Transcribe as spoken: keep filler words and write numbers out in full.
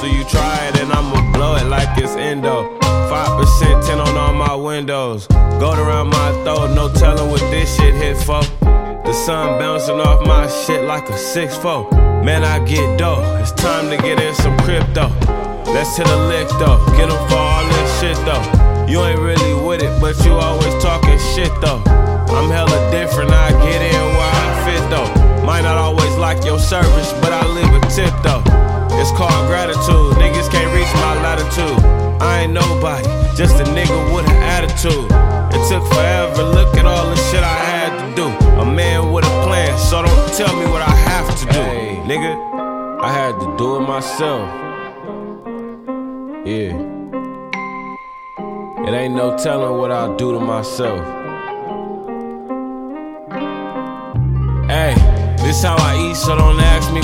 so you try it and I'ma blow it like it's endo. Five percent tint on all my windows. Gold around my throat, no telling what this shit hit for. The sun bouncing off my shit like a six four. Man, I get dough, it's time to get in some crypto. Let's hit a lick though, get 'em for all this shit though. You ain't really with it, but you always talking shit though. I'm hella different, I get in where I fit though. Might not always like your service, but I leave a tip though. It's called gratitude, niggas can't reach my latitude. I ain't nobody, just a nigga with an attitude. It took forever, look at all the shit I had to do. A man with a plan, so don't tell me what I have to do. Hey, nigga, I had to do it myself. Yeah. It ain't no telling what I'll do to myself. Hey, this how I eat, so don't ask me